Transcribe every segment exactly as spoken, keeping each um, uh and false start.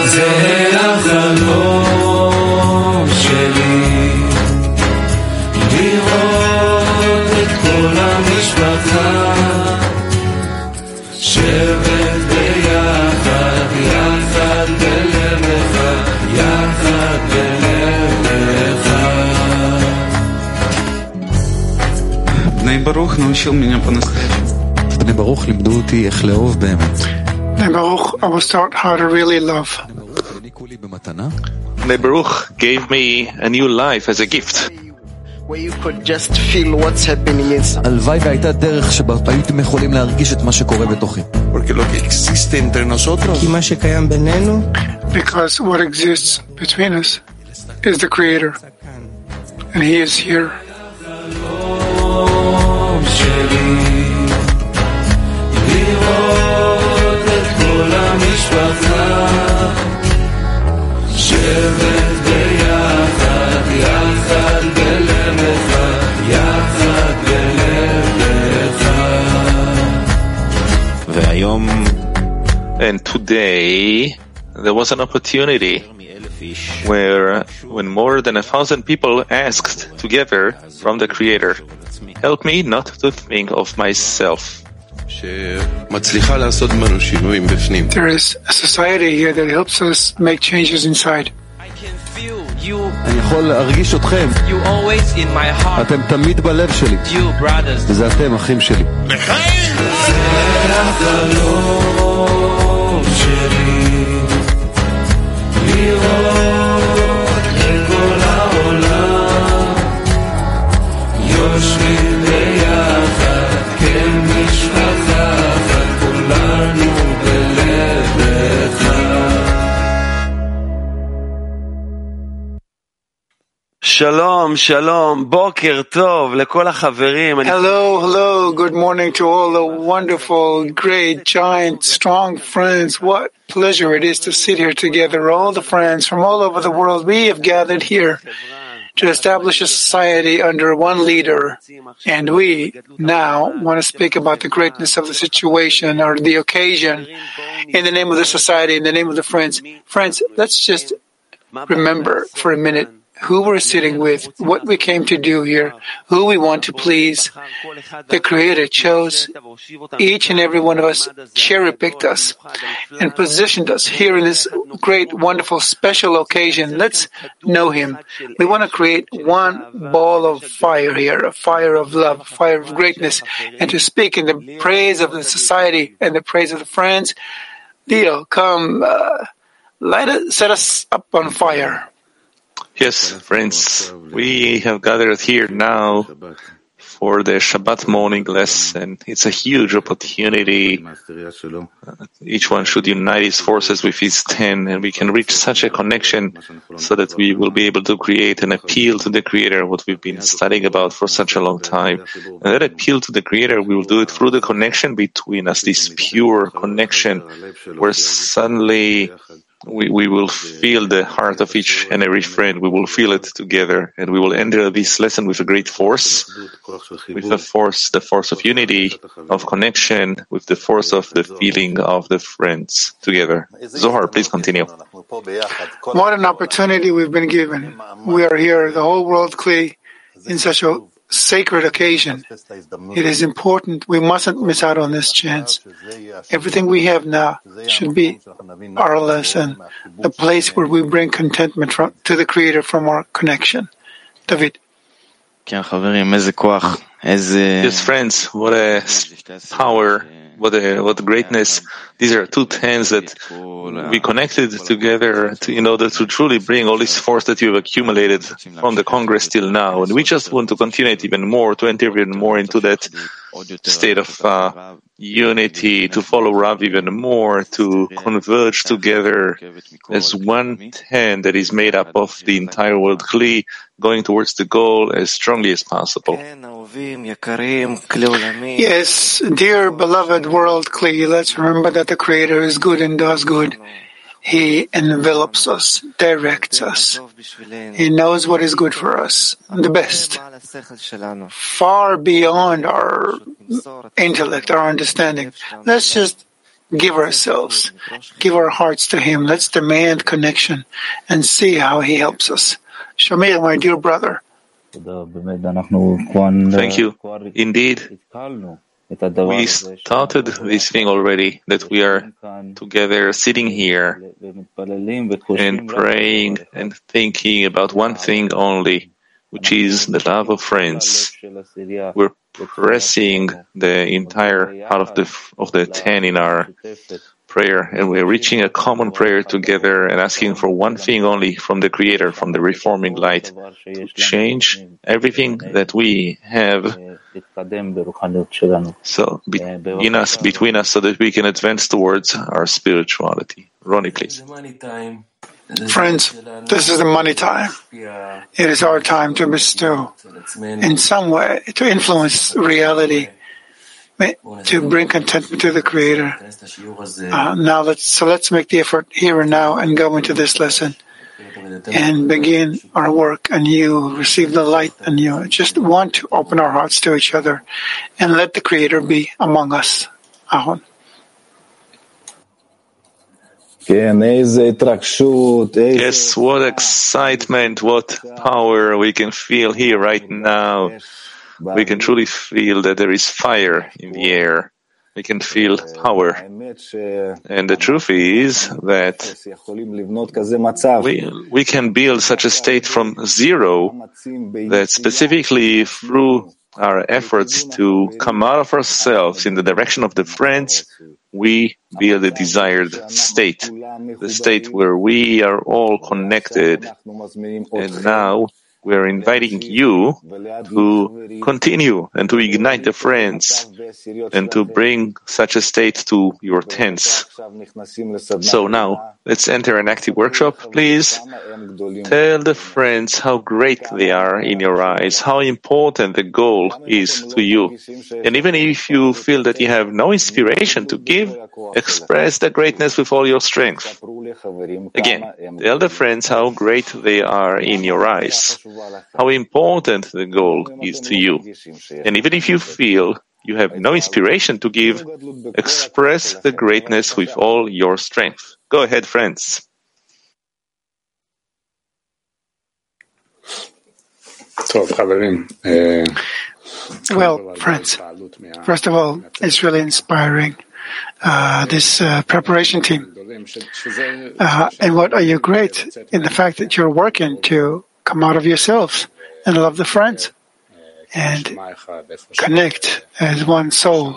זה החלום שלי, לראות את כל המשפחה שבת ביחד, יחד בלב אחד, יחד בלב אחד. בני ברוך научил меня по-настоящему. בני ברוך לימדו אותי איך לאהוב באמת. Bnei Baruch, I was taught how to really love. Bnei Baruch gave me a new life as a gift. Where you could just feel what's happening inside. הלוואי והייתה דרך שבה הייתם יכולים להרגיש את מה שקורה בתוכי. Porque lo que existe entre nosotros. כי מה שקיים בינינו. Because what exists between us is the Creator, and He is here. שבת ביחד, יחד בלב אחד, יחד בלב אחד. והיום, and today, there was an opportunity where, when more than a thousand people asked together from the Creator, help me not to think of myself. שמצליחה לעשות בנו שינויים בפנים. There is a society here that helps us make changes inside. אני יכול להרגיש אתכם. אתם תמיד בלב שלי. וזה אתם, אחים שלי. לחיים! זה החלום שלי, לראות את כל העולם יושבים ביחד כמשפחה אחת, כולנו בלב אחד. שלום, שלום, בוקר טוב לכל החברים. Hello, hello, good morning to all the wonderful, great, giant, strong friends. What pleasure it is to sit here together, all the friends from all over the world. We have gathered here to establish a society under one leader, and we now want to speak about the greatness of the situation or the occasion in the name of the society, in the name of the friends. Friends, let's just remember for a minute who we're sitting with, what we came to do here, who we want to please. The Creator chose each and every one of us, cherry-picked us, and positioned us here in this great, wonderful, special occasion. Let's know Him. We want to create one ball of fire here, a fire of love, a fire of greatness, and to speak in the praise of the society and the praise of the friends. Leo, come, uh, light it, set us up on fire. Yes, friends, we have gathered here now for the Shabbat morning lesson. It's a huge opportunity. Each one should unite his forces with his ten, and we can reach such a connection so that we will be able to create an appeal to the Creator, what we've been studying about for such a long time. And that appeal to the Creator, we will do it through the connection between us, this pure connection, where suddenly We, we will feel the heart of each and every friend. We will feel it together, and we will enter this lesson with a great force, with the force, the force of unity, of connection, with the force of the feeling of the friends together. Zohar, please continue. What an opportunity we've been given. We are here, the whole world Kli, in such a sacred occasion. It is important. We mustn't miss out on this chance. Everything we have now should be our lesson, the place where we bring contentment from, to the Creator from our connection. David. Yes, friends, what a power, what a what a greatness. These are two hands that we connected together to, in order to truly bring all this force that you have accumulated from the Congress till now. And we just want to continue it even more, to enter even more into that state of uh, unity, to follow Rav even more, to converge together as one hand that is made up of the entire world Kli, going towards the goal as strongly as possible. Yes, dear beloved world Kli, let's remember that the Creator is good and does good. He envelops us, directs us. He knows what is good for us, the best, far beyond our intellect, our understanding. Let's just give ourselves, give our hearts to Him. Let's demand connection and see how He helps us. Shamir, my dear brother. Thank you. Indeed, we started this thing already, that we are together sitting here and praying and thinking about one thing only, which is the love of friends. We're pressing the entire out of the of the ten in our prayer, and we're reaching a common prayer together and asking for one thing only from the Creator, from the reforming light, to change everything that we have, so in us, between us, so that we can advance towards our spirituality. Ronnie, please. Friends, this is the money time. It is our time to bestow, in some way, to influence reality, to bring contentment to the Creator. Uh, now let's so let's make the effort here and now and go into this lesson and begin our work. And you receive the light, and you just want to open our hearts to each other and let the Creator be among us. Ahon. Yes, what excitement, what power we can feel here right now. We can truly feel that there is fire in the air. We can feel power. And the truth is that we, we can build such a state from zero, that specifically through our efforts to come out of ourselves in the direction of the friends, we build a desired state, the state where we are all connected. And now we're inviting you to continue and to ignite the friends and to bring such a state to your tents. So now, let's enter an active workshop, please. Tell the friends how great they are in your eyes, how important the goal is to you. And even if you feel that you have no inspiration to give, express the greatness with all your strength. Again, tell the friends how great they are in your eyes, how important the goal is to you. And even if you feel you have no inspiration to give, express the greatness with all your strength. Go ahead, friends. Well, friends, first of all, it's really inspiring, uh, this uh, preparation team. Uh, and what are you great in the fact that you're working to come out of yourselves and love the friends and connect as one soul,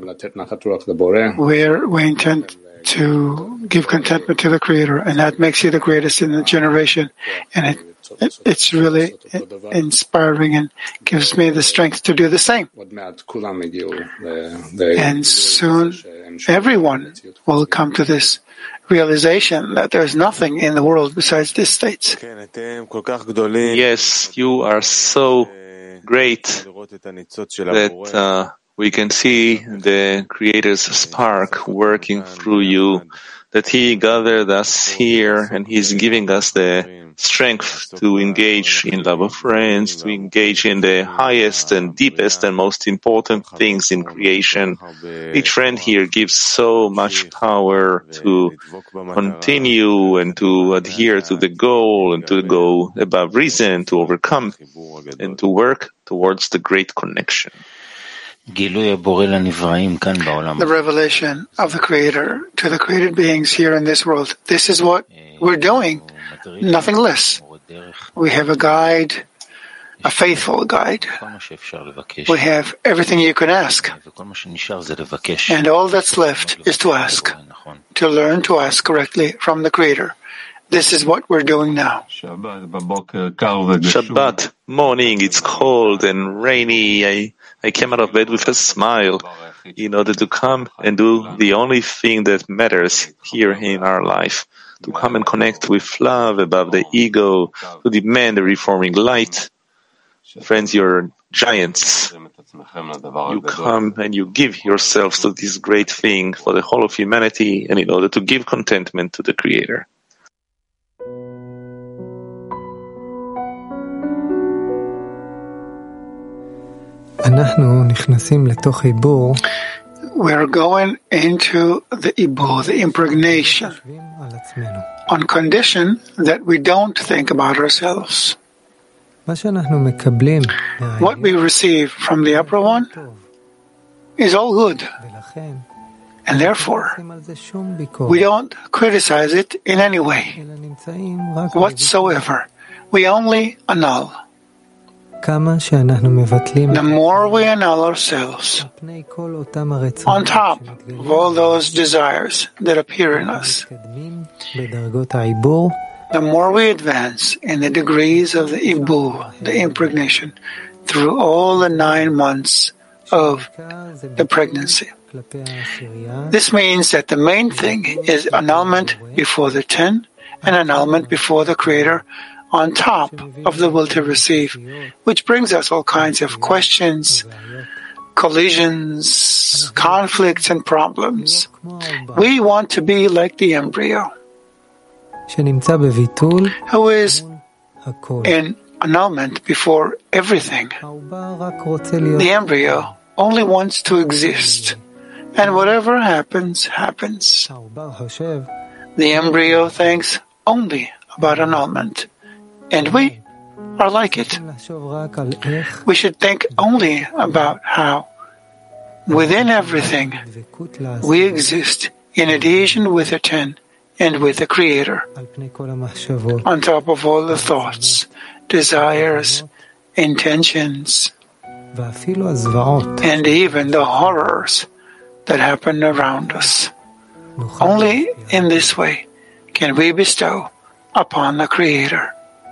where we intend to give contentment to the Creator, and that makes you the greatest in the generation. And it, it it's really inspiring and gives me the strength to do the same. And soon everyone will come to this realization that there's nothing in the world besides these states. Yes, you are so great that uh, we can see the Creator's spark working through you, that He gathered us here and He's giving us the strength to engage in love of friends, to engage in the highest and deepest and most important things in creation. Each friend here gives so much power to continue and to adhere to the goal and to go above reason, to overcome and to work towards the great connection. The revelation of the Creator to the created beings here in this world. This is what we're doing, nothing less. We have a guide, a faithful guide. We have everything you can ask. And all that's left is to ask, to learn to ask correctly from the Creator. This is what we're doing now. Shabbat morning, it's cold and rainy. I, I came out of bed with a smile in order to come and do the only thing that matters here in our life, to come and connect with love above the ego, to demand the reforming light. Friends, you're giants. You come and you give yourselves to this great thing for the whole of humanity and in order to give contentment to the Creator. we're going into the Ibu, the impregnation, on condition that we don't think about ourselves. What we receive from the upper one is all good, and therefore we don't criticize it in any way whatsoever. We only annul. The more we annul ourselves on top of all those desires that appear in us, the more we advance in the degrees of the Ibu, the impregnation, through all the nine months of the pregnancy. This means that the main thing is annulment before the ten and annulment before the Creator on top of the will to receive, which brings us all kinds of questions, collisions, conflicts, and problems. We want to be like the embryo, who is in annulment before everything. The embryo only wants to exist, and whatever happens, happens. The embryo thinks only about annulment, and we are like it. We should think only about how, within everything, we exist in adhesion with the ten and with the Creator, on top of all the thoughts, desires, intentions, and even the horrors that happen around us. Only in this way can we bestow upon the Creator.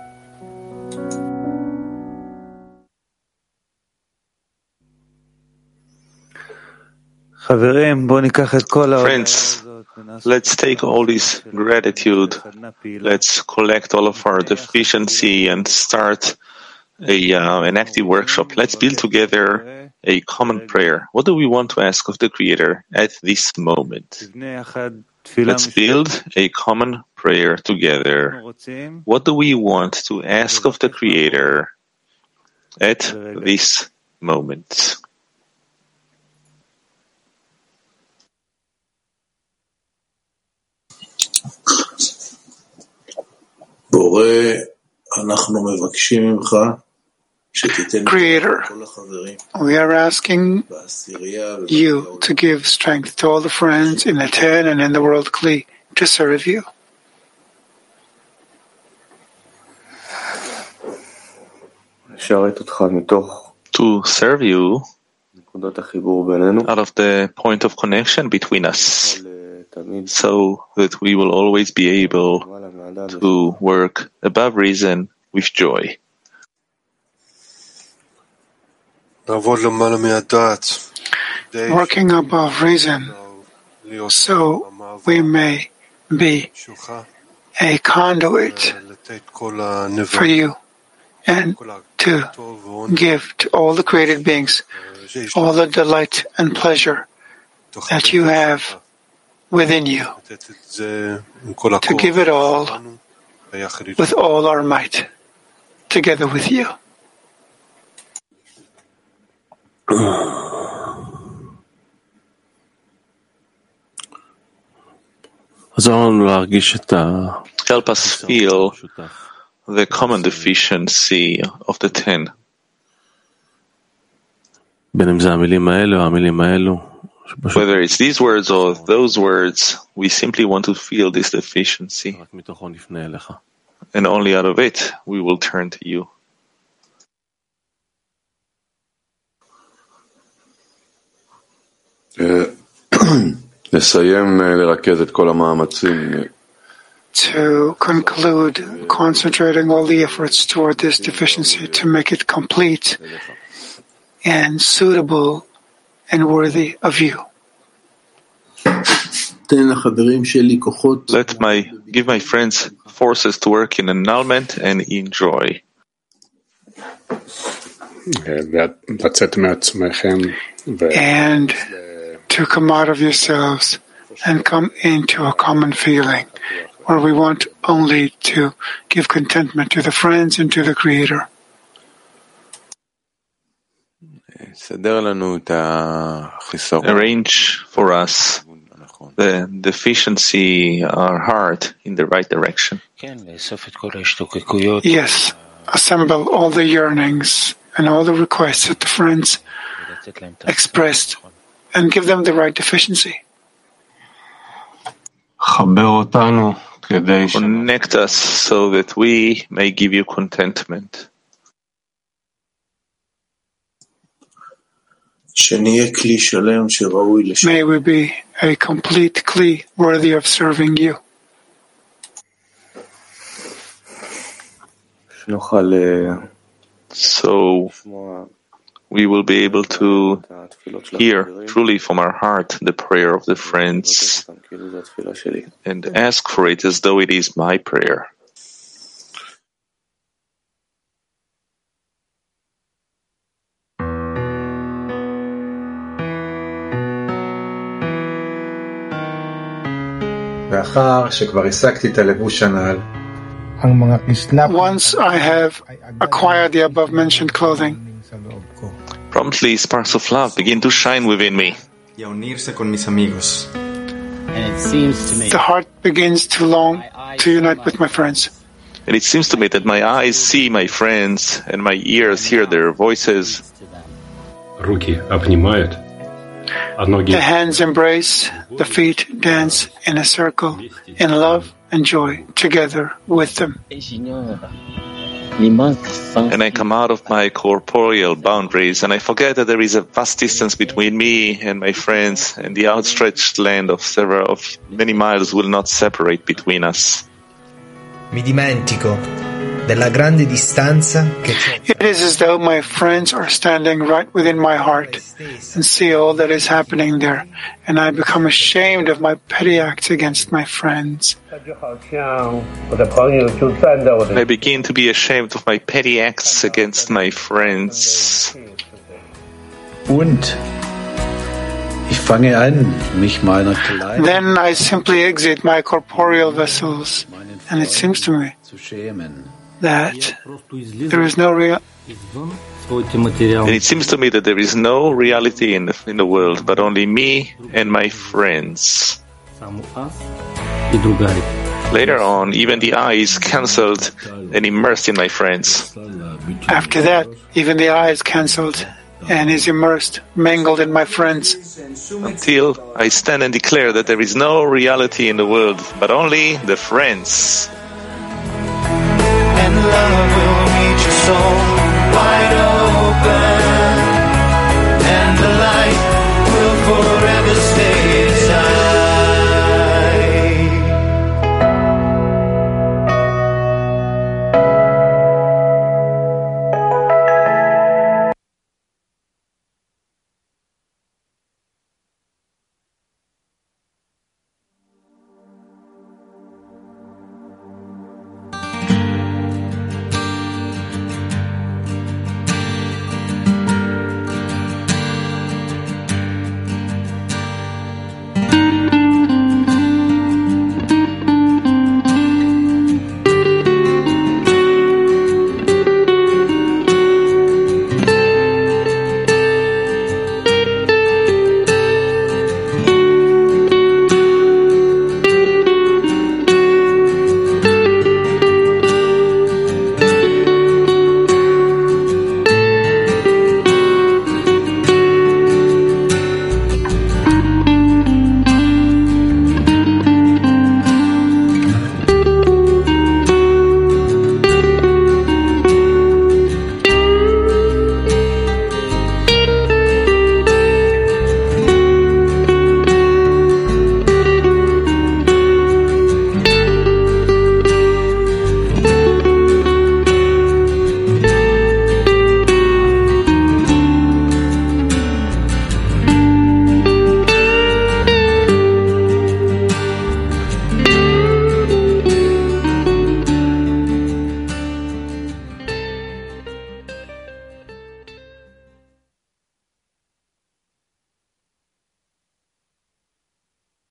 Friends, let's take all this gratitude, let's collect all of our deficiency and start a, uh, an active workshop. Let's build together a common prayer. What do we want to ask of the Creator at this moment? Let's build a common prayer together. What do we want to ask of the Creator at this moment? Creator, we are asking you to give strength to all the friends in the ten and in the world Kli to serve you. To serve you out of the point of connection between us, so that we will always be able to work above reason with joy. Working above reason, so we may be a conduit for you and to give to all the created beings all the delight and pleasure that you have within you, to give it all with all our might, together with you. Help us feel the common deficiency of the ten. Whether it's these words or those words, we simply want to feel this deficiency, and only out of it we will turn to you. To conclude, concentrating all the efforts toward this deficiency to make it complete and suitable and worthy of you. Let my give my friends forces to work in annulment and in joy. And to come out of yourselves and come into a common feeling where we want only to give contentment to the friends and to the Creator. arrange for us the deficiency, our heart, in the right direction. Yes, assemble all the yearnings and all the requests that the friends expressed and give them the right deficiency. Connect us so that we may give you contentment. May we be a complete kli worthy of serving you. So we will be able to hear truly from our heart the prayer of the friends and ask for it as though it is my prayer. Once I have acquired the above-mentioned clothing, promptly sparks of love begin to shine within me. And it seems to me the heart begins to long to unite with my friends. And it seems to me that my eyes see my friends and my ears hear their voices. The hands embrace, the feet dance in a circle, in love and joy, together with them. And I come out of my corporeal boundaries, and I forget that there is a vast distance between me and my friends, and the outstretched land of several of many miles will not separate between us. Mi dimentico della grande distanza che c'è. It is as though my friends are standing right within my heart and see all that is happening there, and I become ashamed of my petty acts against my friends. I begin to be ashamed of my petty acts against my friends. Und ich fange an, mich meiner Kleidung. Then I simply exit my corporeal vessels, and it seems to me that there is no real. And it seems to me that there is no reality in the, in the world, but only me and my friends. Later on, even the I is cancelled and immersed in my friends. After that, even the I is cancelled and is immersed, mangled in my friends. Until I stand and declare that there is no reality in the world, but only the friends. And love will reach your soul wide open.